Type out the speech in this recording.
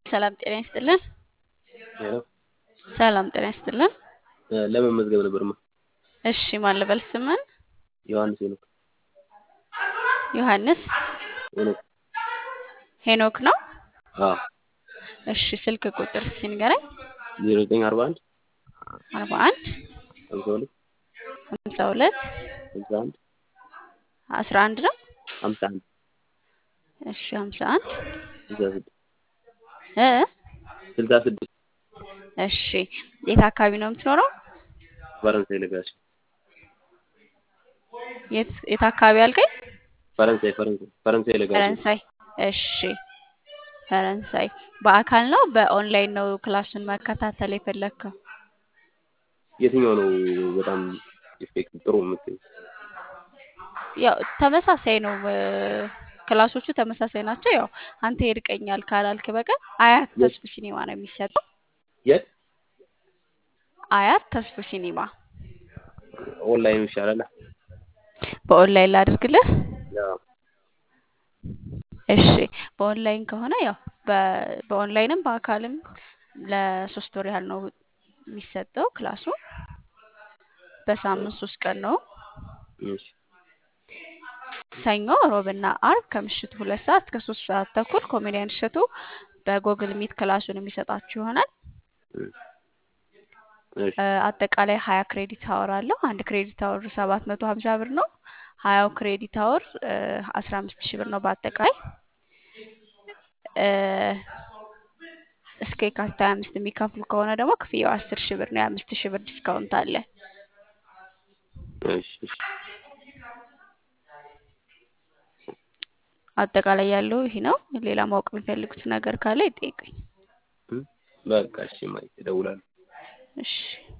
ሰላም ጤና ይስጥልን። ሄሎ ሰላም ጤና ይስጥልን። ለመመዝገብ ነበርማ። እሺ ማን ልበል ስምን? ዮሐንስ ሄኖክ ዮሐንስ ሄኖክ። ሄኖክ ነው። አዎ እሺ ስልክ ቁጥር ሲንገረኝ 0941 41 52 52 61 11 ነው። 51 እሺ 51 66 እ 66 እሺ የት አካባቢ ነው የምትኖረው? ፈረንሳይ ለጋሽ የት አካባቢ አልከኝ? ፈረንሳይ ለጋሽ ፈረንሳይ። እሺ ፈረንሳይ። በአካል ነው በኦንላይን ነው ክላሱን መከታተል የፈለግከው? የትኛው ነው በጣም ኢፌክቲቭ ጥሩ የምትይው? ያው ተመሳሳይ ነው። ክላሶቹ ተመሳሳይ ናቸው። ያው አንተ ይርቀኛል ካላልክ በቀር አያት ተስፉ ሲኒማ ነው የሚሰጠው። የት? አያት ተስፉ ሲኒማ። ኦንላይን ይሻላል። በኦንላይን ላድርግልህ? ያው እሺ በኦንላይን ከሆነ ያው በኦንላይንም በአካልም ለ3 ወር ያህል ነው የሚሰጠው ክላሱ። በሳምንት 3 ቀን ነው። እሺ ሰኞ፣ ሮብና አርብ ከምሽቱ 2 ሰዓት እስከ 3 ሰዓት ተኩል ኮሜዲያን እሸቱ በጎግል ሚት ክላሱን የሚሰጣችሁ ይሆናል። እሺ አጠቃላይ 20 ክሬዲት አወር አለው። አንድ ክሬዲት አወር 750 ብር ነው። 20 ክሬዲት አወር 15000 ብር ነው በአጠቃላይ። እስከ የካቲት 25 የሚከፍሉ ከሆነ ደግሞ ክፍያው 10000 ብር ነው። የ5000 ብር ዲስካውንት አለ። እሺ አጠቃላይ ያለው ይሄ ነው። ሌላ ማወቅ የሚፈልጉት ነገር ካለ ይጠይቁኝ። በቃ እሺ፣ ማይ እደውላለሁ። እሺ